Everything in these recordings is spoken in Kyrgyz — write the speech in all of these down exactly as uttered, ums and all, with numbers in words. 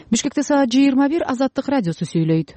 Бишкекте саат жыйырма бир Азаттык радиосу сүйлөйт.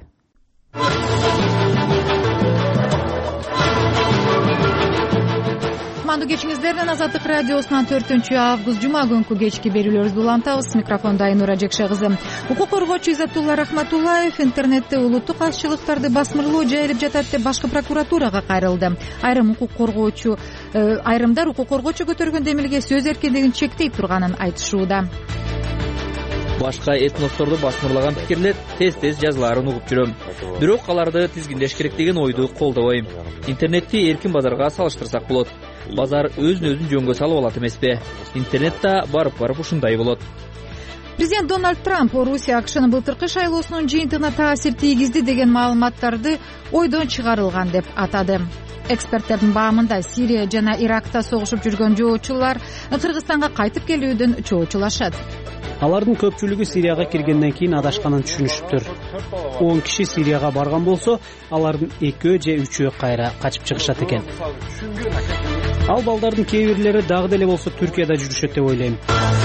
Кутмандуу кечиңиздер менен Азаттык радиосунан төртүнчү август жума күнкү кечки берүүлөрүбүздү улантабыз. Микрофондо Айнура Жекше кызы. Укук коргоочу Иззатулла Рахматуллаев интернетте улуттук азчылыктарды басмырлоо жайылып жатат деп башкы прокуратурага кайрылды. Айрым укук коргоочу айрымдар укук коргоочу көтөргөн демилге сөз эркиндигин чектей турганын айтышууда. Башка этносторду басмырлаган пикирлер тез-тез жазылаарын угуп жүрөм. Бирок аларды тизгиндеш керек деген ойду колдобойм. Интернетти эркин базарга салыштырсак болот. Базар өзүн-өзүн жөнгө салып алат эмеспи? Интернет да барып-барып ушундай болот. Президент Дональд Трамп Орусия АКШнын былтыркы шайлоосунун жыйынтыгына таасир тийгизди деген маалыматтарды ойдон чыгарылган деп атады. Эксперттердин баамында Сирия жана Иракта согушуп жүргөн жоочулар Кыргызстанга кайтып келүүдөн чоочулашат. Алардын көпчүлүгү Сирияга киргенден кийин адашканын түшүнүшүптүр. он киши Сирияга барган болсо, алардын экөө же үчөө кайра качып чыгышат экен. Ал балдардын кээ бирлери дагы деле болсо Түркияда жүрүшөт деп ойлойм.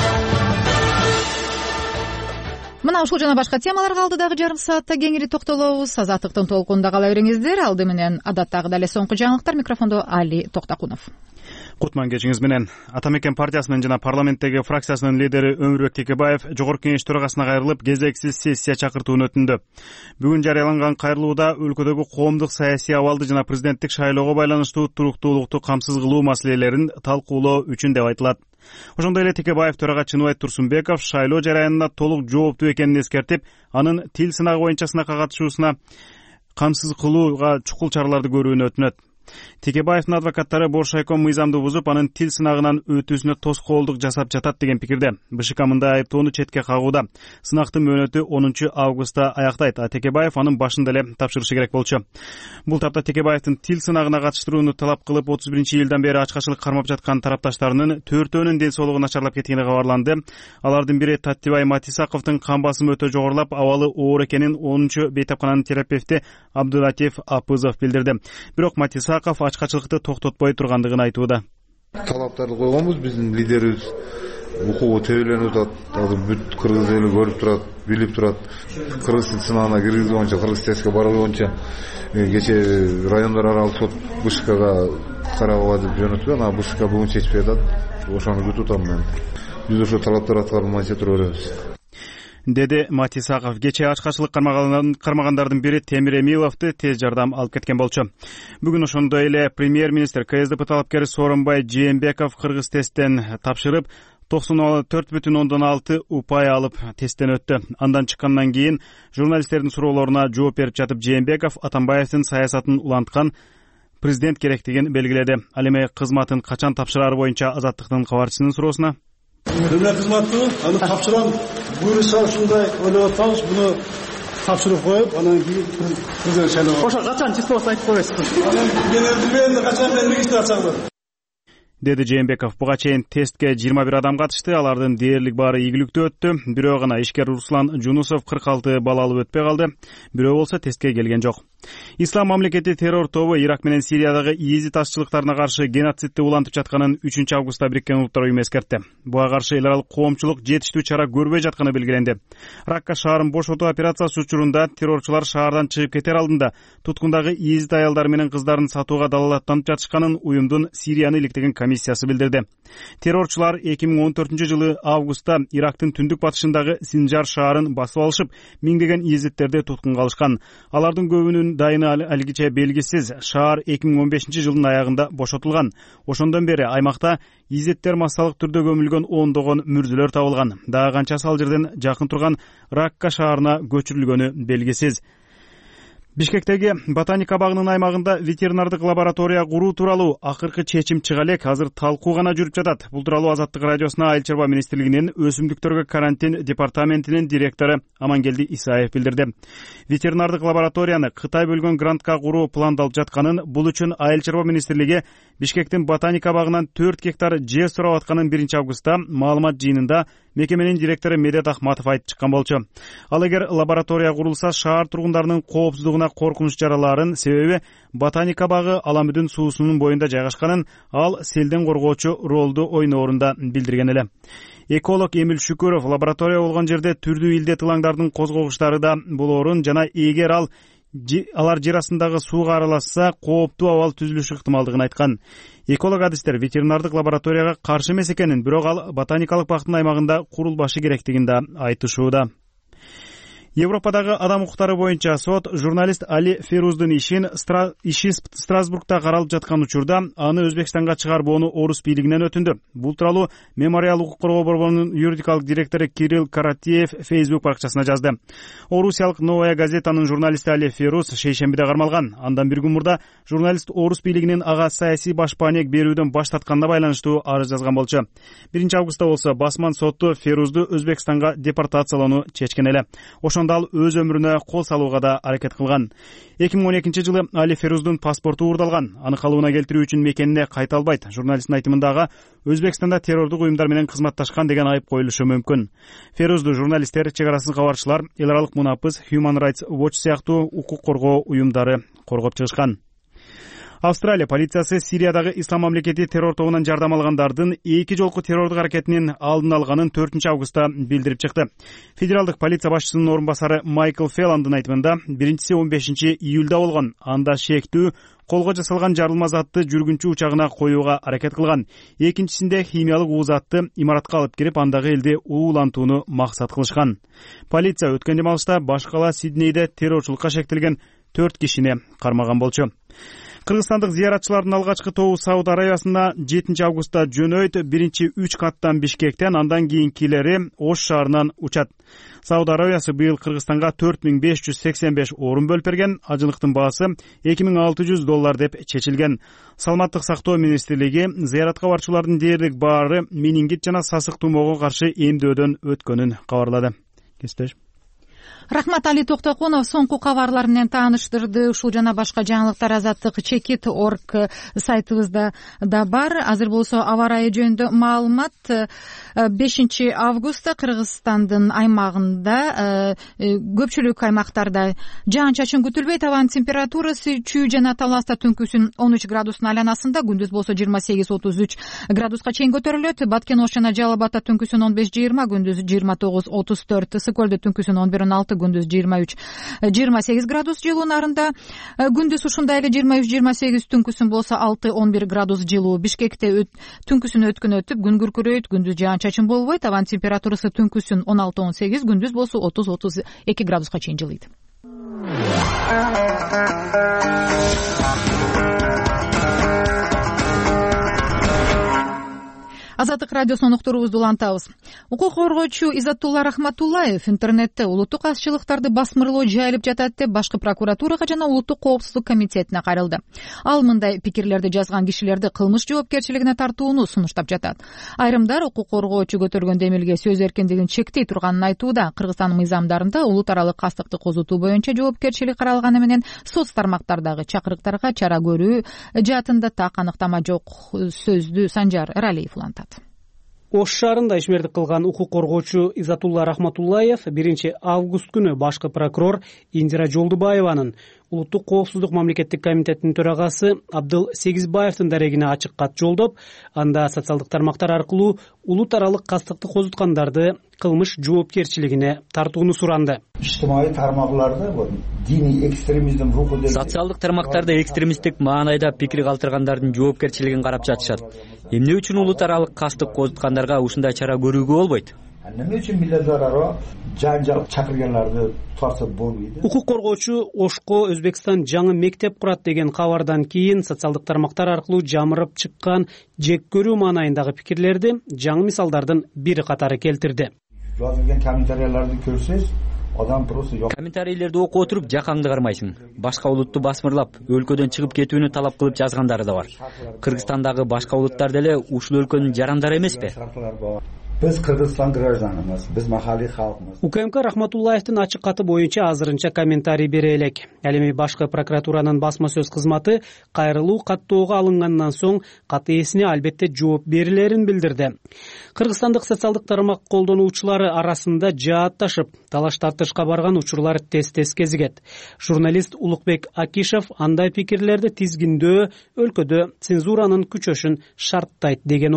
Мына ушул жана башка темаларга алдыдагы жарым саатта кеңири токтолобуз. Азаттыктын толкунунда кала бериңиздер. Алды менен адаттагы эле соңку жаңылыктар. Микрофондо Али Токтакунов. Кутман кечиңиз менен. Ата Мекен партиясынын жана парламенттеги фракциясынын лидери Өмүрбек Текебаев Жогорку Кеңеш төрагасына кайрылып, кезексиз сессия чакыртуун өтүндү. Бүгүн жарыяланган кайрылууда өлкөдөгү коомдук саясий абалды жана президенттик шайлоого байланыштуу туруктуулукту камсыз кылуу маселелерин талкуулоо үчүн деп айтылат. Ошондой эле Текебаев төрага Чыныбай Турсунбеков шайлоо жараянына толук жооптуу экенин эскертип, анын тил сынагы боюнча сынакка катышуусуна камсыз кылууга чукул чараларды көрүүнү өтүнөт. Текебаевдин адвокаттары Боршайком мыйзамды бузуп, анын тил сынагынан өтүүсүнө тоскоолдук жасап жатат деген пикирде. БШК мындай айыптоону четке кагууда. Сынактын мөөнөтү онунчу августта аяктайт, а Текебаев анын башында эле тапшырышы керек болчу. Бул тапта Текебаевдин тил сынагына катыштырууну талап кылып, отуз биринчи июлдан бери ачкачылык кармап жаткан тарапташтарынын төртөөнүн ден соолугу начарлап кеткени кабарланды. Алардын бири Таттибай Матисаковдун кан басымы өтө жогорулап, абалы оор экенин онунчу бейтапкананын терапевти Абдулатиф Апызов билдирди. Бирок Матисаков ачкачылыкты токтотпой тургандыгын айтууда. Талаптарды койгонбуз, биздин лидерибиз укугу тебеленип атат. Азыр бүт кыргыз эли көрүп турат, билип турат. Кыргыз тил сынагына киргизүү боюнча, кыргыз тестке баруу боюнча кече райондор аралык сот БШКга карабага деп жөнөттү. Ана БШК бүгүн чечип атат. Ошону күтүп атам мен. Биз ошо талаптар аткарылмайынча тура беребиз, деди Матисаков. Кече ачкачылык кармагандардын бири Темир Эмиловду тез жардам алып кеткен болчу. Бүгүн ошондой эле премьер-министр КСДП талапкери Сооронбай Жээнбеков кыргыз тесттен тапшырып, токсон төрт бүтүн ондон алты упай алып тесттен өттү. Андан чыккандан кийин журналисттердин суроолоруна жооп берип жатып, Жээнбеков Атамбаевдин саясатын уланткан президент керектигин белгиледи. Ал эми кызматын качан тапшырары боюнча Азаттыктын кабарчысынын суроосуна: Мына кызматты аны тапшырам, буюрса ушундай ойлоп атабыз, буну тапшырып коюп, анан кийин президент шайлоо. Ошо качан числосун айтып коесузбу? Анан мен билбейм, качан мен регистрацияга барам, деди Жээнбеков. Буга чейин тестке жыйырма бир адам катышты. Алардын дээрлик баары ийгиликтүү өттү. Бирөө гана ишкер Руслан Жунусов кырк алты балл алып өтпөй калды. Бирөө болсо тестке келген жок. Ислам мамлекети террор тобу Ирак менен Сириядагы ИИЗ ташчылыктарына каршы геноцидти улантып жатканын үчүнчү августта Бириккен Улуттар уюму эскертти. Буга каршы эл аралык коомчулук жетиштүү чара көрбөй жатканы белгиленди. Ракка шаарын бошотуу операциясы учурунда террорчулар шаардан чыгып кетер алдында туткундагы ИИЗ аялдар менен кыздарын сатууга далалаттанып жатышканын уюмдун Сирияны иликтеген комиссиясы билдирди. Террорчулар эки миң он төртүнчү жылы августта Ирактын түндүк батышындагы Синжар шаарын басып алышып, миңдеген ИИЗиттерди туткунга алышкан. Алардын көбүнүн дайыны алгиче белгисиз. Шаар эки миң он бешинчи жылдын аягында бошотулган. Ошондон бери аймакта ИИЗиттер массалык түрдө көмүлгөн ондогон мүрзөлөр табылган. Дагы канчасы ал жерден жакын турган Ракка шаарына көчүрүлгөнү белгисиз. Бишкектеги ботаника багынын аймагында ветеринардык лаборатория куруу тууралуу акыркы чечим чыга элек. Азыр талкуу гана жүрүп жатат. Бул тууралуу Азаттык радиосуна Айыл чарба министрлигинин өсүмдүктөргө карантин департаментинин директору Амангелди Исаев билдирди. Ветеринардык лабораторияны Кытай бөлгөн грантка куруу пландалып жатканын, бул үчүн Айыл чарба министрлиги Бишкектин ботаника багынан төрт гектар жер сурап атканын биринчи августта маалымат жыйынында мекеменин директору Медет Ахматов айтып чыккан болчу. Ал эгер лаборатория курулса, шаар тургундарынын коопсуздугуна коркунуч жаралаарын, себеби ботаника багы Аламүдүн суусунун боюнда жайгашканын, ал селден коргоочу ролду ойноорун да билдирген эле. Эколог Эмил Шүкөров лаборатория болгон жерде түрдүү илдет ылаңдардын козгогуштары да болоорун жана эгер ал алар жер астындагы сууга аралашса кооптуу абал түзүлүшү ыктымалдыгын айткан. Эколог адистер ветеринардык лабораторияга каршы эмес экенин, бирок ал ботаникалык бактын аймагында курулбашы керектигин да айтышууда. Европадагы адам укуктары боюнча сот журналист Али Феруздун ишин стра... иши Страсбургда каралып жаткан учурда аны Өзбекстанга чыгарбоону орус бийлигинен өтүндү. Бул тууралуу Мемориал укук коргоо борборунун юридикалык директору Кирилл Каратеев Facebook баракчасына жазды. Орусиялык Новая газетанын журналисти Али Феруз шейшембиде кармалган. Андан бир күн мурда журналист орус бийлигинин ага саясий башпаанек берүүдөн баш тартканына байланыштуу арыз жазган болчу. биринчи августта болсо басман соту Ферузду Өзбекстанга депортациялоону чечкен эле. Ошондо ал өз өмүрүнө кол салууга да аракет кылган. эки миң он экинчи жылы Али Феруздун паспорту уурдалган. Аны калыбына келтирүү үчүн мекенине кайта албайт. Журналисттин айтымында ага Өзбекстанда террордук уюмдар менен кызматташкан деген айып коюлушу мүмкүн. Ферузду журналисттер, чек арасын кабарчылар, эл аралык мунапыс, Human Rights Watch сыяктуу укук коргоо уюмдары коргоп чыгышкан. Австралия полициясы Сириядагы Ислам мамлекети террор тобунан жардам алгандардын эки жолку террордук аракетинин алдын алганын төртүнчү августта билдирип чыкты. Федералдык полиция башчысынын орун басары Майкл Фелландын айтымында биринчиси он бешинчи июлда болгон. Анда шектүү колго жасалган жарылма затты жүргүнчү учагына коюуга аракет кылган. Экинчисинде химиялык уу затты имаратка алып кирип, андагы элди уулантууну максат кылышкан. Полиция өткөн демалышта баш кала Сиднейде террорчулукка шектелген төрт кишини кармаган болчу. Кыргызстандык зыяратчылардын алгачкы тобу Сауд Арабиясына жетинчи августта жөнөйт. Биринчи үч каттан Бишкектен, андан кийинкилери Ош шаарынан учат. Сауд Арабиясы быйыл Кыргызстанга төрт миң беш жүз сексен беш орун бөлүп берген. Ажылыктын баасы эки миң алты жүз доллар деп чечилген. Саламаттык сактоо министрлиги зыяратка барчулардын дээрлик баары менингит жана сасык тумоого каршы эмдөөдөн өткөнүн кабарлады. Кестеш. Рахмат, Али Токтокунов соңку кабарлар менен тааныштырды. Ушул жана башка жаңылыктар азаттык чекит точка орг сайтыбызда да бар. Азыр болсо аба ырайы жөнүндө маалымат. бешинчи августта Кыргызстандын аймагында көпчүлүк аймактарда жаан-чачын күтүлбөйт. Абанын температурасы чүй жана таласта түнкүсүн он үч градустун айланасында, күндүз болсо жыйырма сегиз отуз үч градуска чейин көтөрүлөт. Баткен Ош жана Жалал Абадта түнкүсүн он беш жыйырма, күндүз жыйырма тогуз отуз төрт, Ысык Көлдө түнкүсүн он бир он алты, күндүз жыйырма үч жыйырма сегиз градус жылуу. Нарында күндүз ушундай эле жыйырма үч жыйырма сегиз, түнкүсүн болсо алты он бир градус жылуу. Бишкекте түнкүсүн өткөн өтүп, күн күркүрөйт, күндүз жаан-чачын болбойт. Абанын температурасы түнкүсүн он алты он сегиз, күндүз болсо отуз отуз эки градуска чейин жылыйт. Азаттык радиосунун уктуруубузду улантабыз. Укук коргоочу Иззатулла Рахматуллаев интернетте улуттук азчылыктарды басмырлоо жайылып жатат деп башкы прокуратурага жана улуттук коопсуздук комитетине кайрылды. Ал мындай пикирлерди жазган кишилерди кылмыш жоопкерчилигине тартууну сунуштап жатат. Айрымдар укук коргоочу көтөргөн демилге сөз эркиндигин чектей турганын айтууда. Кыргызстан мыйзамдарында улут аралык кастыкты козутуу боюнча жоопкерчилик каралганы менен соц тармактардагы чакырыктарга чара көрүү жаатында так аныктама жок. Сөздү Санжар Эралиев улантат. Ош шаарында ишмердик кылган укук коргоочу Иззатулла Рахматуллаев биринчи август күнү башкы прокурор Индира Жолдубаеванын улуттук коопсуздук мамлекеттик комитетинин төрагасы Абдыл Сегизбаевдин дарегине ачык кат жолдоп, анда социалдык тармактар аркылуу улут аралык кастыкты козуткандарды кылмыш жоопкерчилигине тартууну суранды. Ижтимаий тармактарда диний экстремизм руху деп социалдык тармактарда экстремисттик маанайда пикир калтыргандардын жоопкерчилигин карап жатышат. Эмне үчүн улут аралык кастык козуткандарга ушундай чара көрүүгө болбойт? Эмне үчүн милләтләр ара жанжал чакырганларды туарса болбойт? Укук коргоочу Ошко Өзбекстан жаңы мектеп курат деген кабардан кийин социалдык тармактар аркылуу жамырып чыккан жек көрүү маанайындагы пикирлерди жаңы мисалдардын бири катары келтирди. Жазылган комментарийлерди көрсөз, адам просто жок. Комментарийлерди окуп отуруп жакаңды кармайсың. Башка улутту басмырлап, өлкөдөн чыгып кетүүнү талап кылып жазгандары да бар. Кыргызстандагы башка улуттар деле ушул өлкөнүн жарандары эмеспи? Биз Кыргызстан гражданымыз, биз махаллий халкыбыз. УКМК Рахматуллаевдин ачык каты боюнча азырынча комментарий бере элек. Ал эми башкы прокуратуранын басма сөз кызматы кайрылуу каттоого алынгандан соң кат ээсине албетте жооп берилерин билдирди. Кыргызстандык социалдык тармак колдонуучулары арасында жаатташып, талаш тартышка барган учурлар тез-тез кезигет. Журналист Улукбек Акишев андай пикирлерди тизгиндөө өлкөдө цензуранын күчөшүн шарттайт деген ойдо.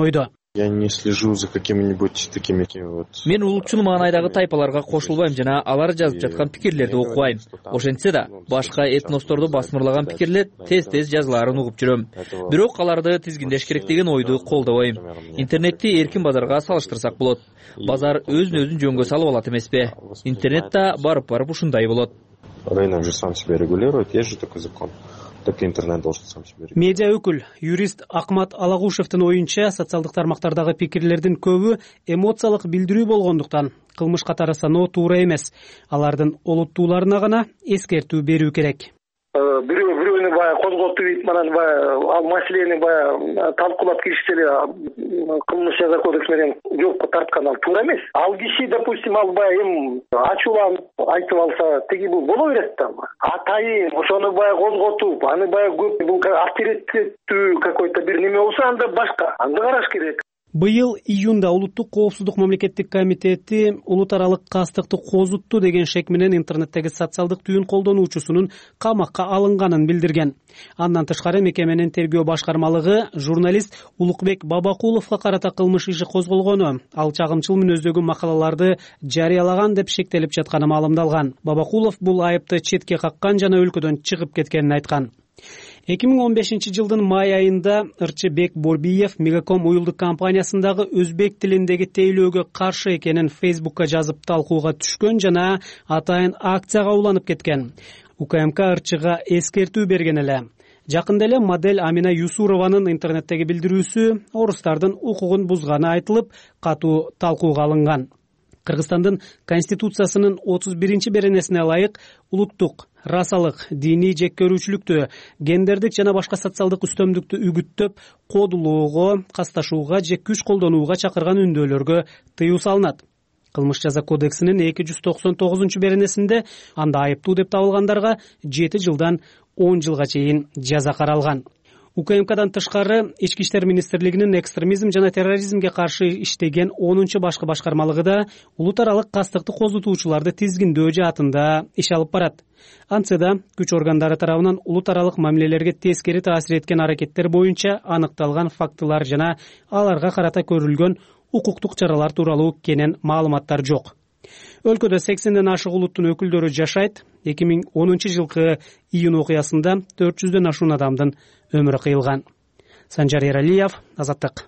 Я не слежу за какими-нибудь такими вот. Мен улутчул маанайдагы тайпаларга кошулбайм жана алар жазып жаткан пикирлерди окубайм. Ошентсе да, башка этносторду басмырлаган пикирлер тез-тез жазылаарын угуп жүрөм. Бирок аларды тизгиндеш керек деген ойду колдобойм. Интернетти эркин базарга салыштырсак болот. Базар өзүн-өзүн жөнгө салып алат эмеспи? Интернет да барып-барып ушундай болот. Рынок же сам себя регулирует, есть же такой закон. Так интернет должен сам себе регулировать. Медиа өкүл юрист Акмат Алагушевдин оюнча, социалдык тармактардагы пикирлердин көбү эмоциялык билдирүү болгондуктан кылмыш катары саноо туура эмес. Алардын олуттууларына гана эскертүү берүү керек. Бирөө бирөөнү баягы козготту дейт, манан баягы ал маселени баягы талкуулап киришсе эле кылмыш жаза кодекс менен жоопко тарткан ал туура эмес. Ал киши, допустим, ал баягы эми ачууланып айтып алса, тиги бул боло берет да. Атайын ошону баягы козготуп, аны баягы көп бул авторитеттүү какой-то бир неме болсо, анда башка, анда караш керек. Быйыл июнда Улуттук коопсуздук мамлекеттик комитети улут аралык кастыкты козутту деген шек менен интернеттеги социалдык түйүн колдонуучусунун камакка алынганын билдирген. Андан тышкары мекеменин тергөө башкармалыгы журналист Улукбек Бабакуловго карата кылмыш иши козголгону, ал чагымчыл мүнөздөгү макалаларды жарыялаган деп шектелип жатканы маалымдалган. Бабакулов бул айыпты четке каккан жана өлкөдөн чыгып кеткенин айткан. эки миң он бешинчи жылдын май айында Ырчыбек Борбиев Мегаком уюлдук компаниясындагы өзбек тилиндеги тейлөөгө каршы экенин Фейсбукка жазып талкууга түшкөн жана атайын акцияга уланып кеткен. УКМК Ырчыга эскертүү берген эле. Жакында эле модель Амина Юсурованын интернеттеги билдирүүсү орустардын укугун бузганы айтылып, катуу талкууга алынган. Кыргызстандын Конституциясынын отуз биринчи беренесине ылайык улуттук, расалык, диний жеккөрүүчүлүктү, гендердик жана башка социалдык үстөмдүктү үгүттөп, кодулоого, касташууга же күч колдонууга чакырган үндөөлөргө тыюу салынат. Кылмыш жаза кодексинин эки жүз токсон тогузунчу беренесинде анда айыптуу деп табылгандарга жети жылдан он жылга чейин жаза каралган. УКМКдан тышкары Ички иштер министрлигинин экстремизм жана терроризмге каршы иштеген онунчу башкы башкармалыгы да улут аралык кастыкты козутуучуларды тизгиндөө жаатында иш алып барат. Антсе да күч органдары тарабынан улут аралык мамилелерге тескери таасир эткен аракеттер боюнча аныкталган фактылар жана аларга карата көрүлгөн укуктук чаралар тууралуу кенен маалыматтар жок. Өлкөдө сексенден ашык улуттун өкүлдөрү жашайт. эки миң онунчу жылкы июнь окуясында төрт жүздөн ашуун адамдын өмүрү кыйылган. Санжар Эралиев, Азаттык.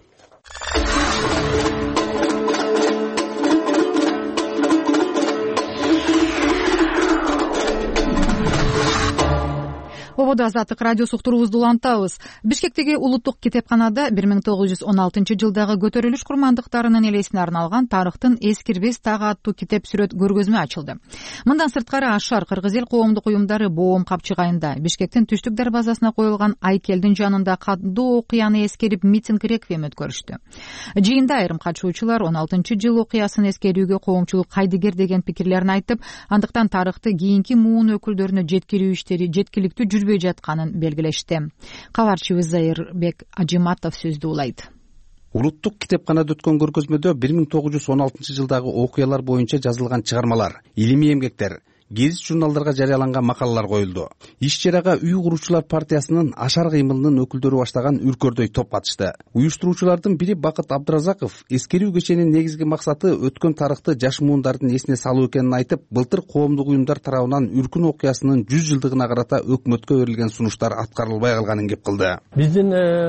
Ободо Азаттык радиосу уктуруубузду улантабыз. Бишкектеги улуттук китепканада бир миң тогуз жүз он алтынчы жылдагы көтөрүлүш курмандыктарынын элесине арналган тарыхтын эскирбес тагы аттуу китеп сүрөт көргөзмө ачылды. Мындан сырткары Ашар кыргыз эл коомдук уюмдары Боом капчыгайында Бишкектин түштүк дарбазасына коюлган Айкелдин жанында кандуу окуяны эскерип митинг реквием өткөрүштү. Жыйында айрым катышуучулар он алтынчы жыл окуясын эскерүүгө коомчулук кайдыгер деген пикирлерин айтып, андыктан тарыхты кийинки муун өкүлдөрүнө жеткирүү иштери жеткиликтүү жүрбөй жатканын белгилешти. Кабарчыбыз Зайырбек Ажиматов сөздү улайт. Улуттук китепканада өткөн көргөзмөдө бир миң тогуз жүз он алтынчы жылдагы окуялар боюнча жазылган чыгармалар, илимий эмгектер, гезит журналдарга жарыяланган макалалар коюлду. Иш чарага үй куруучулар партиясынын Ашар кыймылынын өкүлдөрү баштаган үркөрдөй топ катышты. Уюштуруучулардын бири Бакыт Абдыразаков эскерүү кеченин негизги максаты өткөн тарыхты жаш муундардын эсине салуу экенин айтып, былтыр коомдук уюмдар тарабынан Үркүн окуясынын жүз жылдыгына карата өкмөткө берилген сунуштар аткарылбай калганын кеп кылды. Биздин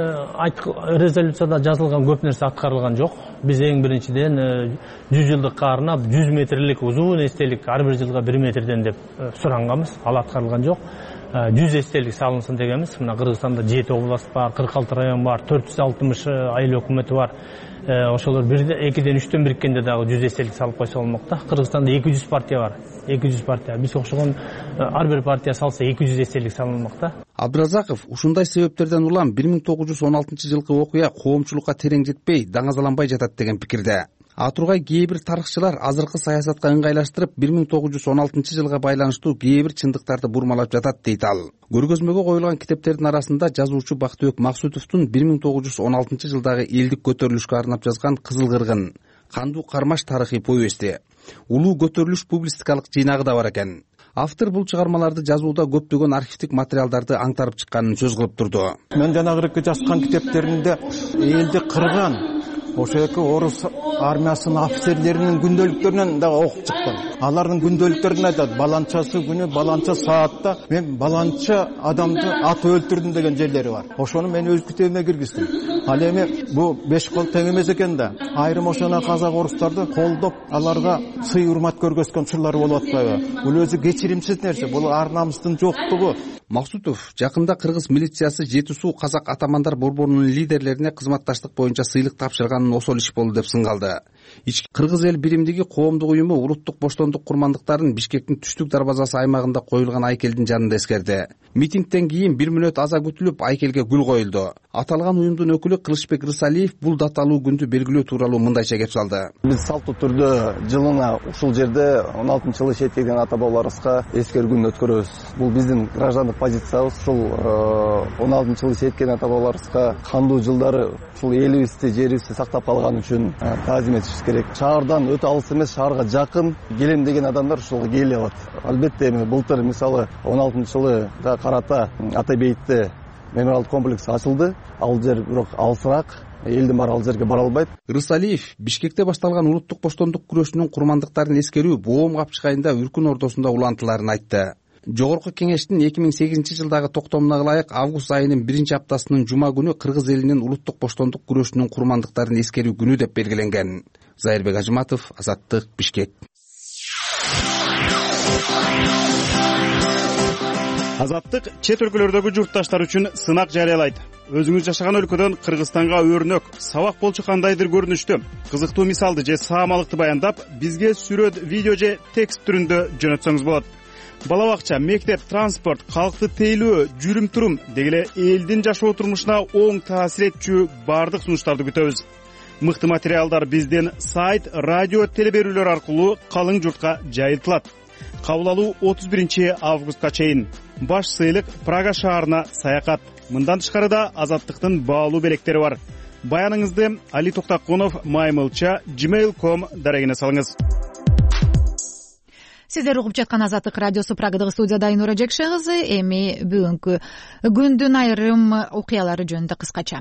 резолюцияда жазылган көп нерсе аткарылган жок. Биз эң биринчиден жүз жылдыкка арнап жүз метрлик узун эстелик ар бир жылга бир метрден деп суранганбыз. Ал аткарылган жок. жүз эстелик салынсын дегенбиз. Мына Кыргызстанда жети област бар, кырк алты район бар, төрт жүз алтымыш айыл өкмөтү бар. Ошолор экиден үчтөн бириккенде дагы жүз эстелик салып койсо болмок да. Кыргызстанда эки жүз партия бар. эки жүз партия. Биз окшогон ар бир партия салса эки жүз эстелик салынмак да. Абдыразаков ушундай себептерден улам бир миң тогуз жүз он алтынчы жылкы окуя коомчулукка терең жетпей, даңазаланбай жатат деген пикирде. А тургай кээ бир тарыхчылар азыркы саясатка ыңгайлаштырып бир миң тогуз жүз он алтынчы жылга байланыштуу кээ бир чындыктарды бурмалап жатат дейт ал. Көргөзмөгө коюлган китептердин арасында жазуучу Бактыбек Максутовдун бир миң тогуз жүз он алтынчы жылдагы элдик көтөрүлүшкө арнап жазган Кызыл кыргын, Кандуу кармаш тарыхый повести, Улуу көтөрүлүш публистикалык жыйнагы да бар экен. Автор бул чыгармаларды жазууда көптөгөн архивдик материалдарды аңтарып чыкканын сөз кылып турду. Мен жанагыркы жазган китептеринде элди кырган, ошол эки орус армиясынын офицерлеринин күндөлүктөрүнөн дагы окуп чыктым. Алардын күндөлүктөрүндө айтат, баланчасы күнү баланча саатта мен баланча адамды аты өлтүрдүм деген жерлери бар. Ошону мен өз китебиме киргиздим. Ал эми бул беш кол тең эмес экен да. Айрым ошоно казак орустарды колдоп, аларга сый урмат көргөзгөн учурлар болуп атпайбы? Бул өзү кечиримсиз нерсе, бул ар намыстын жоктугу. Максутов жакында кыргыз милициясы Жети суу казак атамандар борборунун лидерлерине кызматташтык боюнча сыйлык тапшырганын осол иш болду деп сынгалды. Ички кыргыз эл биримдиги коомдук уюму улуттук боштондук курмандыктарын Бишкектин түштүк дарбазасы аймагында коюлган айкелдин жанында эскерди. Митингден кийин бир мүнөт аза күтүлүп, айкелге гүл коюлду. Аталган уюмдун өкүлү Кылычбек Рысалиев бул даталуу күндү белгилөө тууралуу мындайча кеп салды. Биз салттуу түрдө жылына ушул жерде он алтынчы жылы шейит кеткен ата бабаларыбызга эскерүү күнүн өткөрөбүз. Бул биздин граждандык позициябыз. Ушул он алтынчы жылы шейит кеткен ата бабаларыбызга кандуу жылдары ушул элибизди, жерибизди сактап калган үчүн таазим этишибиз керек. Шаардан өтө алыс эмес, шаарга жакын келем деген адамдар ушулга келе алат. Албетте эми былтыр мисалы он алтынчы жылы да Карата Ата бейитте мемориалдык комплекс ачылды. Ал жер бирок алысыраак. Элдин баары ал жерге бара албайт. Рысалиев Бишкекте башталган улуттук боштондук күрөшүнүн курмандыктарын эскерүү боом капчыгайында Үркүн ордосунда улантыларын айтты. Жогорку кеңештин эки миң сегизинчи жылдагы токтомуна ылайык август айынын биринчи аптасынын жума күнү кыргыз элинин улуттук боштондук күрөшүнүн курмандыктарын эскерүү күнү деп белгиленген. Зайырбек Ажыматов, Азаттык, Бишкек. Азаттык чет өлкөлөрдөгү журтташтар үчүн сынак жарыялайт. Өзүңүз жашаган өлкөдөн Кыргызстанга өрнөк, сабак болчу кандайдыр көрүнүштү, кызыктуу мисалды же саамалыкты баяндап, бизге сүрөт, видео же текст түрүндө жөнөтсөңүз болот. Бала бакча, мектеп, транспорт, калкты тейлөө, жүрүм-турум деги эле элдин жашоо турмушуна оң таасир этчү бардык сунуштарды күтөбүз. Мыкты материалдар биздин сайт, радио, телеберүүлөр аркылуу калың журтка жайылтылат. Кабыл алуу отуз биринчи августка чейин. Баш сыйлык Прага шаарына саякат. Мындан тышкары да Азаттыктын баалуу белектери бар. Баяныңызды Али Токтакунов маймылча gmail точка ком дарегине салыңыз. Сиздер угуп жаткан Азаттык радиосу, Прагадагы студияда Айнура Жекше кызы. Эми бүгүнкү күндүн айрым окуялары жөнүндө кыскача.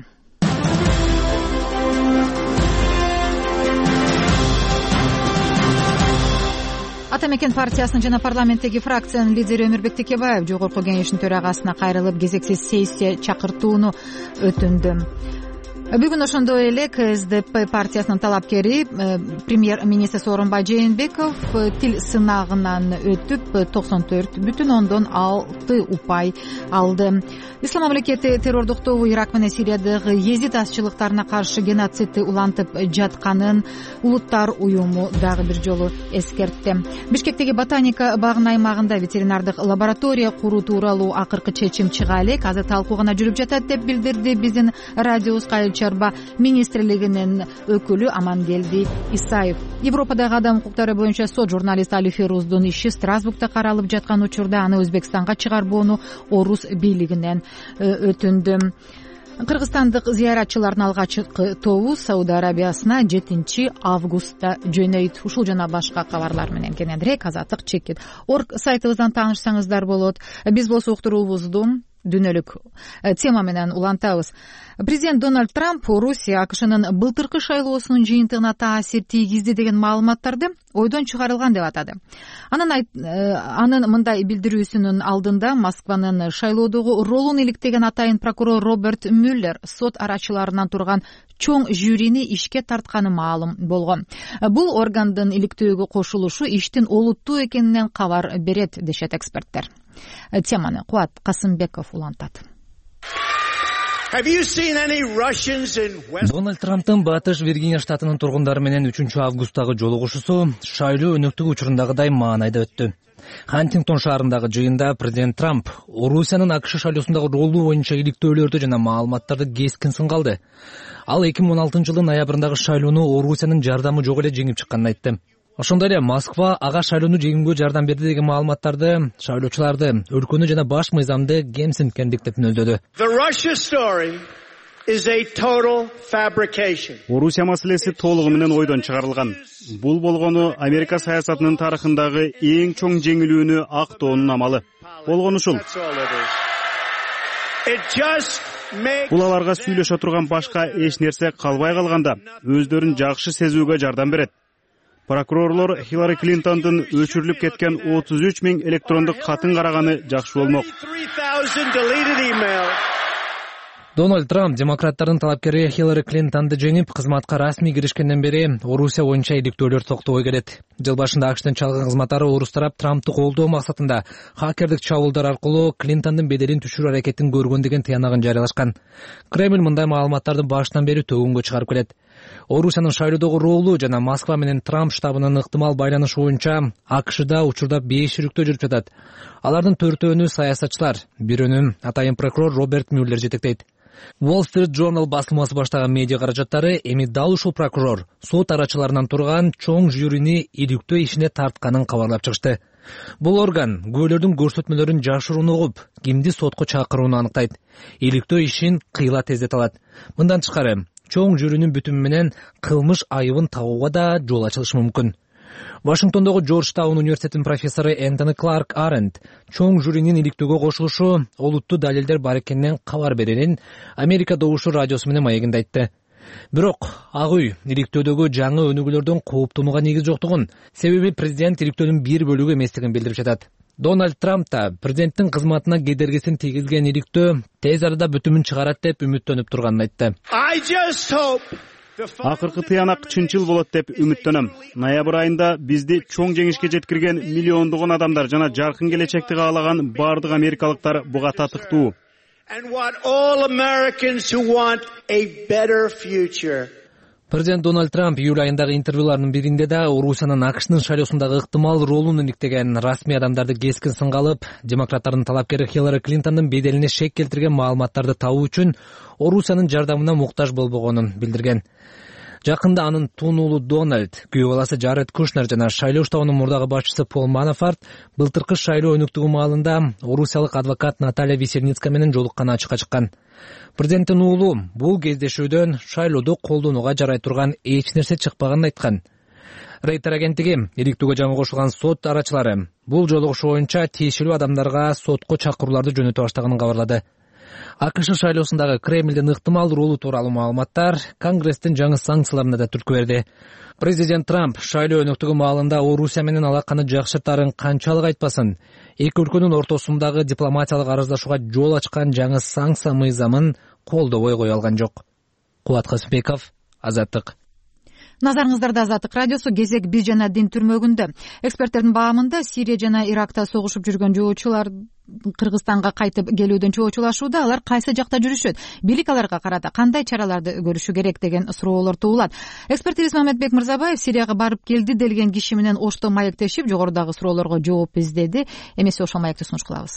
Ата мекен партиясынын жана парламенттеги фракциянын лидери Өмүрбек Текебаев жогорку кеңештин төрагасына кайрылып кезексиз сессия чакыртууну өтүндү. Бүгүн ошондой эле К С Д П партиясынын талапкери премьер-министр Сооронбай Жээнбеков тил сынагынан өтүп токсон төрт бүтүн ондон алты упай алды. Ислам мамлекети террордуктоо Ирак менен Сириядагы езид азчылыктарына каршы геноцидти улантып жатканын улуттар уюму дагы бир жолу эскертти. Бишкектеги ботаника багынын аймагында ветеринардык лаборатория куруу тууралуу акыркы чечим чыга элек. Азыр талкуу гана жүрүп жатат деп билдирди биздин радиобузга Чарба министрлигинин өкүлү Амангелди Исаев. Европадагы адам укуктары боюнча сот журналист Али Феруздун иши Страсбургда каралып жаткан учурда аны Өзбекстанга чыгарбоону орус бийлигинен өтүндү. Кыргызстандык зыяратчылардын алгачкы тобу Сауд Арабиясына жетинчи августта жөнөйт. Ушул жана башка кабарлар менен кененирээк Азаттык чекит орг сайтыбыздан таанышсаңыздар болот. Биз болсо уктуруубузду дүйнөлүк тема менен улантабыз. Президент Дональд Трамп Орусия АКШнын былтыркы шайлоосунун жыйынтыгына таасир тийгизди деген маалыматтарды ойдон чыгарылган деп атады. Анын анын мындай билдирүүсүнүн алдында Москванын шайлоодогу ролун иликтеген атайын прокурор Роберт Мюллер сот арачыларынан турган чоң жюрини ишке тартканы маалым болгон. Бул органдын иликтөөгө кошулушу иштин олуттуу экенинен кабар берет дешет эксперттер. Теманы Куат Касымбеков улантат. Дональд Трамптын Батыш Виргиния штатынын тургундары менен үчүнчү августтагы жолугушуусу шайлоо өнөктүгү учурундагыдай маанайда өттү. Хантингтон шаарындагы жыйында президент Трамп Орусиянын АКШ шайлоосундагы ролу боюнча иликтөөлөрдү жана маалыматтарды кескин сынгалды. Ал эки миң он алтынчы жылдын ноябрындагы шайлоону Орусиянын жардамы жок эле жеңип чыкканын айтты. Ошондой эле Москва ага шайлоону жеңүүгө жардам берди деген маалыматтарды шайлоочуларды, өлкөнү жана баш мыйзамды кемсинткендик деп мүнөздөдү. Орусия маселеси толугу менен ойдон чыгарылган. Бул болгону Америка саясатынын тарыхындагы эң чоң жеңилүүнү актоонун амалы болгон ушул. бул аларга сүйлөшө турган башка эч нерсе калбай калганда өздөрүн жакшы сезүүгө жардам берет. Прокурорлор Хиллари Клинтондун өчүрүлүп кеткен отуз үч миң электрондук катын караганы жакшы болмок. Дональд Трамп демократтардын талапкери Хиллари Клинтонду жеңип, кызматка расмий киришкенден бери Орусия боюнча иликтөөлөр токтобой келет. Жыл башында АКШтын чалгын кызматтары орус тарап Трампту колдоо максатында хакердик чабуулдар аркылуу Клинтондун беделин түшүрүү аракетин көргөн деген тыянагын жарыялашкан. Кремль мындай маалыматтарды башынан бери төгүнгө чыгарып келет. Орусиянын шайлоодогу ролу жана Москва менен Трамп штабынын ыктымал байланышы боюнча АКШда учурда беш ирүктөө жүрүп жатат. Алардын төртөөнү саясатчылар, бирөөнүн атайын прокурор Роберт Мюллер жетектейт. Wall Street Journal басылмасы баштаган медиа каражаттары эми дал ушул прокурор сот арачыларынан турган чоң жюрини иликтөө ишине тартканын кабарлап чыгышты. Бул орган күбөлөрдүн көрсөтмөлөрүн жашыруун угуп, кимди сотко чакырууну аныктайт. Иликтөө ишин кыйла тездете алат. Мындан тышкары, чоң жюринин бүтүмү менен кылмыш айыбын табууга да жол ачылышы мүмкүн. Вашингтондогу Джорджтаун университетинин профессору Энтони Кларк Аренд чоң жюринин иликтөөгө кошулушу олуттуу далилдер бар экенинен кабар берерин Америка добушу радиосу менен маегинде айтты. Бирок Ак үй иликтөөдөгү жаңы өнүгүүлөрдөн кооптонууга негиз жоктугун, себеби президент иликтөөнүн бир бөлүгү эместигин билдирип жатат. Дональд Трамп да президенттин кызматына кедергисин тийгизген иликтөө тез арада бүтүмүн чыгарат деп үмүттөнүп турганын айтты. Акыркы тыянак чынчыл болот деп үмүттөнөм. Ноябрь айында бизди чоң жеңишке жеткирген миллиондогон адамдар жана жаркын келечекти каалаган бардык америкалыктар буга татыктуу. Президент Дональд Трамп июль айындагы интервьюларынын биринде да Орусиянын АКШнын шайлоосундагы ыктымал ролун иликтеген расмий адамдарды кескин сынга алып, демократтардын талапкери Хиллари Клинтондун беделине шек келтирген маалыматтарды табуу үчүн Орусиянын жардамына муктаж болбогонун билдирген. Жакында анын тун уулу Дональд, күйөө баласы Джаред Кушнер жана шайлоо штабынын мурдагы башчысы Пол Манафорт былтыркы шайлоо өнүктүгү маалында орусиялык адвокат Наталья Весельницка менен жолукканы ачыкка чыккан. Президенттин уулу бул кездешүүдөн шайлоодо колдонууга жарай турган эч нерсе чыкпаганын айткан. Рейтер агенттиги иликтөөгө жаңы кошулган сот арачылары бул жолугушуу боюнча тиешелүү адамдарга сотко чакырууларды жөнөтө баштаганын кабарлады. АКШ шайлоосундагы Кремлдин ыктымал ролу тууралуу маалыматтар Конгресстин жаңы санкцияларына да түрткү берди. Президент Трамп шайлоо өнүктүгү маалында Орусия менен алаканы жакшыртаарын канчалык айтпасын, эки өлкөнүн ортосундагы дипломатиялык арыздашууга жол ачкан жаңы санкция мыйзамын колдобой кое алган жок. Кубат Касымбеков, Азаттык. Назарыңыздарда Азаттык радиосу кезек биз жана дин түрмөгүндө. Эксперттердин баамында Сирия жана Иракта согушуп жүргөн жоочулар Кыргызстанга кайтып келүүдөн чоочулашууда. Алар кайсы жакта жүрүшөт? Бийлик аларга карата кандай чараларды көрүшү керек деген суроолор туулат. Экспертибиз Мамедбек Мырзабаев Сирияга барып келди делген киши менен ошто маектешип, жогорудагы суроолорго жооп издеди. Эмесе ошол маекти сунуш кылабыз.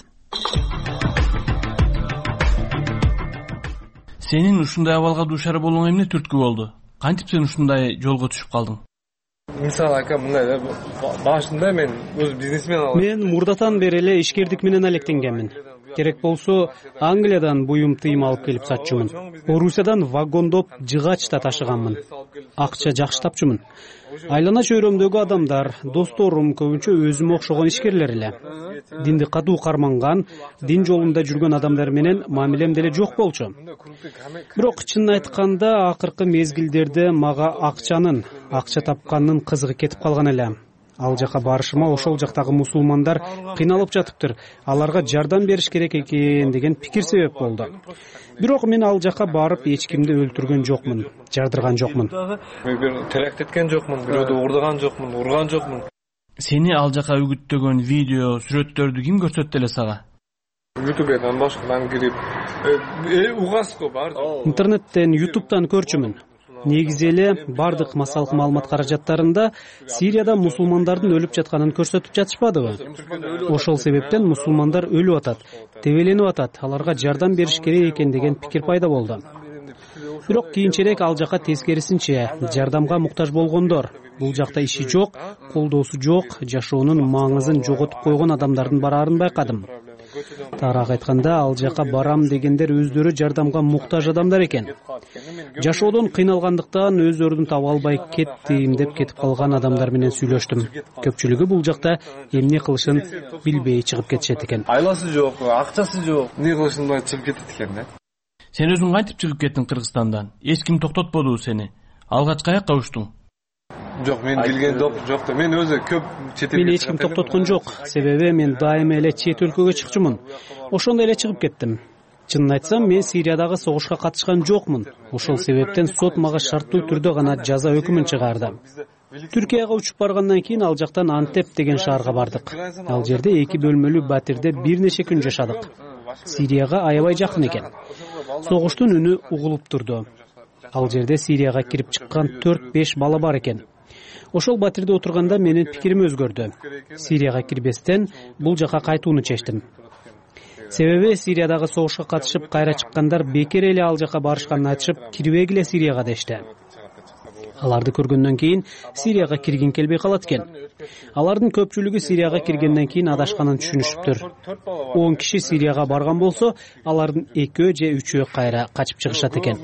Сенин ушундай абалга дуушар болуңа эмне түрткү болду? Кантип сен ушундай жолго түшүп калдың? Мисалы ака мындай башында мен өз бизнесмен алам. Мен мурдатан бери эле ишкердик менен алектенгенмин. Керек болсо Англиядан буюм тыйым алып келип сатчумун. Орусиядан вагондоп жыгач да ташыганмын. Акча жакшы тапчумун. Айлана чөйрөмдөгү адамдар, досторум көбүнчө өзүмө окшогон ишкерлер эле. Динди катуу карманган, дин жолунда жүргөн адамдар менен мамилем деле жок болчу. Бирок чынын айтканда акыркы мезгилдерде мага акчанын, акча тапкандын кызыгы кетип калган эле. Ал жака барышыма ошол жактагы мусулмандар кыйналып жатыптыр. Аларга жардам бериш керек экен деген пикир себеп болду. Бирок мен ал жака барып эч кимди өлтүргөн жокмун, жардырган жокмун. Мен бир теракт эткен жокмун, бирөөдү уурдаган жокмун, урган жокмун. Сени ал жака үгүттөгөн видео, сүрөттөрдү ким көрсөттү эле сага? ютубдан башкадан кирип, э угаско бар. Интернеттен, ютубтан көрчүмүн. Негизи эле бардык массалык маалымат каражаттарында Сирияда мусулмандардын өлүп жатканын көрсөтүп жатышпадыбы? Ошол себептен мусулмандар өлүп атат, тебеленип атат, аларга жардам бериш керек экен деген пикир пайда болду. Бирок кийинчерээк ал жака тескерисинче жардамга муктаж болгондор, бул жакта иши жок, колдоосу жок, жашоонун маңызын жоготуп койгон адамдардын бараарын байкадым. Таараак айтканда, ал жака барам дегендер өздөрү жардамга муктаж адамдар экен. Жашоодон кыйналгандыктан өздөрүн таба албай кеттим деп кетип калган адамдар менен сүйлөштүм. Көпчүлүгү бул жакта эмне кылышын билбей чыгып кетишет экен. Айласы жок, акчасы жок. Эмне кылышын чыгып кетет экен да. Сен өзүң кантип чыгып кеттиң Кыргызстандан? Эч ким токтотподубу сени? Алгач каяка учтуң? Жок, мен келген жок да. Мен өзү көп чет элге. Мени эч ким токтоткон жок. Себеби мен дайыма эле чет өлкөгө чыкчумун. Ошондо эле чыгып кеттим. Чынын айтсам, мен Сириядагы согушка катышкан жокмун. Ошол себептен сот мага шарттуу түрдө гана жаза өкүмүн чыгарды. Түркияга учуп баргандан кийин ал жактан Антеп деген шаарга бардык. Ал жерде эки бөлмөлүү батирде бир нече күн жашадык. Сирияга аябай жакын экен. Согуштун үнү угулуп турду. Ал жерде Сирияга кирип чыккан төрт беш бала бар экен. Ошол батирде отурганда менин пикирим өзгөрдү. Сирияга кирбестен бул жака кайтууну чечтим. Себеби Сириядагы согушка катышып кайра чыккандар бекер эле ал жака барышканын айтышып, кирбегиле Сирияга дешти. Аларды көргөндөн кийин Сирияга киргин келбей калат экен. Алардын көпчүлүгү Сирияга киргенден кийин адашканын түшүнүшүптүр. он киши Сирияга барган болсо, алардын экөө же үчөө кайра качып чыгышат экен.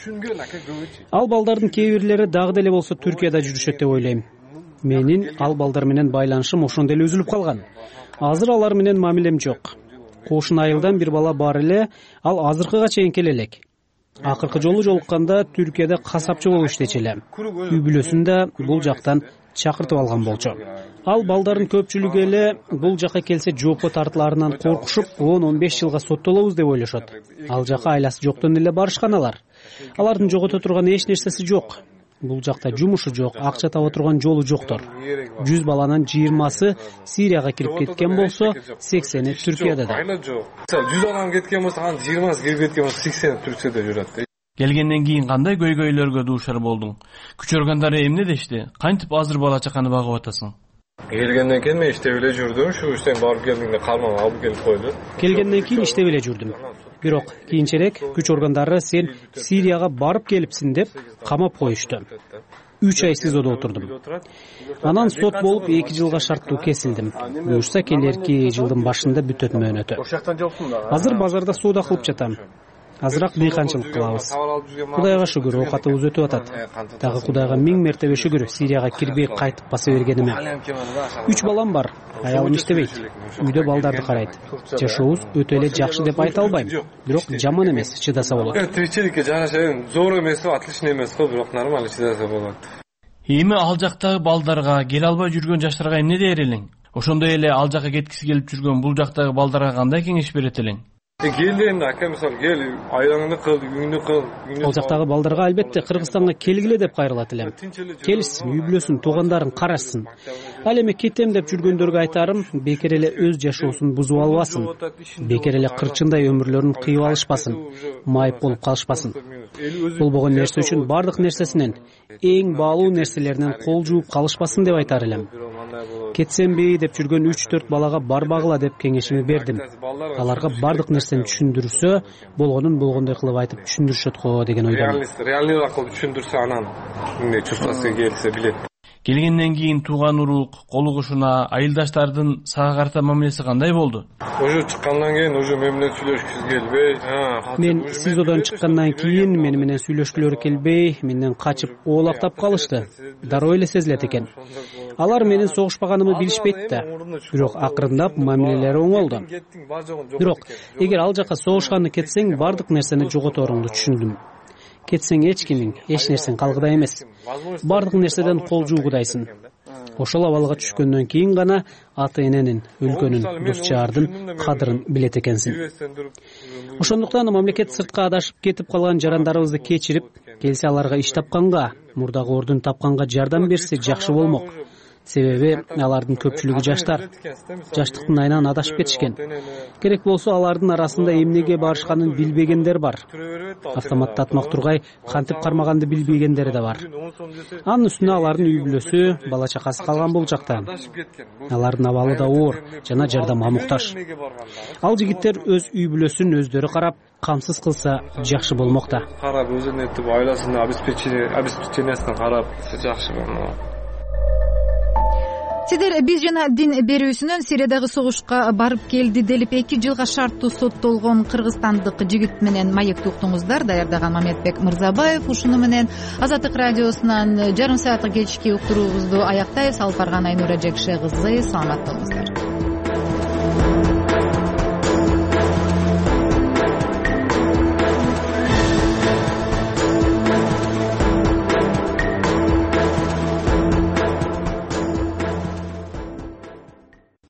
Ал балдардын кээ бирлери дагы деле болсо Түркияда жүрүшөт деп ойлойм. Менин ал балдар менен байланышым ошондо эле үзүлүп калган. Азыр алар менен мамилем жок. Кошун айылдан бир бала бар эле, ал азыркыга чейин келе элек. Акыркы жолу жолукканда Түркияда касапчы болуп иштечү эле. Үй бүлөсүн да бул жактан чакыртып алган болчу. Ал балдардын көпчүлүгү эле бул жака келсе жоопко тартылаарынан коркушуп, он он беш жылга соттолобуз деп ойлошот. Ал жака айласы жоктон эле барышкан алар. Алардын жогото турган эч нерсеси жок. Бул жакта жумушу жок, акча таба турган жолу жоктор. жүз баланын жыйырмасы Сирияга кирип кеткен болсо, сексени Түркияда да. жүз адам кеткен болсо, анын жыйырмасы кирип кеткен болсо, сексени Түркияда жүрөт. Келгенден кийин кандай көйгөйлөргө дуушар болдуң? Күч органдары эмне дешти? Кантип азыр бала чаканы багып атасың? Келгенден кийин мен иштеп эле жүрдүм. Şu иштен барып келдиңде карманга алып келип койду. Келгенден кийин иштеп эле жүрдүм. Бирок кийинчерээк күч органдары сен Сирияга барып келипсиң деп камап коюшту. үч ай СИЗОдо отурдум. Анан сот болуп эки жылга шарттуу кесилдим. Буюрса келерки жылдын башында бүтөт мөөнөтү. Азыр базарда соода кылып жатам. Азыраак дыйканчылык кылабыз. Кудайга шүгүр, оокатыбыз өтүп атат. Дагы Кудайга миң мертебе шүгүр, Сирияга кирбей кайтып баса бергениме. Үч балам бар, аялым иштебейт. Үйдө балдарды карайт. Жашообуз өтө эле жакшы деп айта албайм. Бирок жаман эмес, чыдаса болот. Тиричиликке жашашым зор эмес, отлично эмес го, бирок нормально чыдаса болот. Эми ал жактагы балдарга, келе албай жүргөн жаштарга эмне дээр элең? Ошондой эле ал жака кеткиси келип жүргөн бул жактагы балдарга кандай кеңеш берет элең? Келди энди ака, мисалы кел, айлаңды кыл, үйүңдү кыл. Ал жактагы балдарга албетте Кыргызстанга келгиле деп кайрылат элем. Келишсин, үй бүлөсүн, туугандарын карашсын. Ал эми кетем деп жүргөндөргө айтарым, бекер эле өз жашоосун бузуп албасын. Бекер эле кырчындай өмүрлөрүн кыйып алышпасын. Майып болуп калышпасын. Болбогон нерсе үчүн бардык нерсесинен, эң баалуу нерселеринен кол жууп калышпасын деп айтар элем. Кетсемби деп жүргөн үч төрт балага барбагыла деп кеңешими бердим. Аларга бардык нерсени түшүндүрсө, болгонун болгондой кылып айтып түшүндүрүшөт го деген ойдомун. Реалдуу кылып түшүндүрсө, анан эмне чурсасы келсе билет. Келгенден кийин тууган урук, кол угушуна, айылдаштардын сага карата мамилеси кандай болду? Уже чыккандан кийин уже мен менен сүйлөшкүсү келбей, мен СИЗОдон чыккандан кийин мени менен сүйлөшкүлөрү келбей, менден качып оолактап калышты. Дароо эле сезилет экен. Алар менин согушпаганымды билишпейт да. Бирок акырындап мамилелери оңолду. Бирок эгер ал жака согушканды кетсең, бардык нерсени жоготоруңду түшүндүм. Кетсең эч кимиң, эч нерсең калгыдай эмес. Бардык нерседен кол жуугудайсың. Ошол абалга түшкөндөн кийин гана ата эненин, өлкөнүн, дос жаардын кадырын билет экенсиң. Ошондуктан мамлекет сыртка адашып кетип калган жарандарыбызды кечирип, келсе аларга иш тапканга, мурдагы ордун тапканга жардам берсе жакшы болмок. Себеби алардын көпчүлүгү жаштар. Жаштыктын айынан адашып кетишкен. Керек болсо алардын арасында эмнеге барышканын билбегендер бар. Автоматтатмак тургай кантип кармаганды билбегендери да бар. Анын үстүнө алардын үй бүлөсү, бала чакасы калган бул жакта. Алардын абалы да оор жана жардамга муктаж. Ал жигиттер өз үй бүлөсүн өздөрү карап, камсыз кылса жакшы болмок да. Карап өзүнүн этип айласын обеспечениясын карап жакшы болмок. Сиздер биз жана дин берүүсүнөн Сириядагы согушка барып келди делип эки жылга шарттуу соттолгон кыргызстандык жигит менен маекти уктуңуздар. Даярдаган Мамедбек Мырзабаев. Ушуну менен Азаттык радиосунан жарым саатка кечки уктуруубузду аяктайбыз. Алып барган Айнура Жекше кызы. Саламат болуңуздар.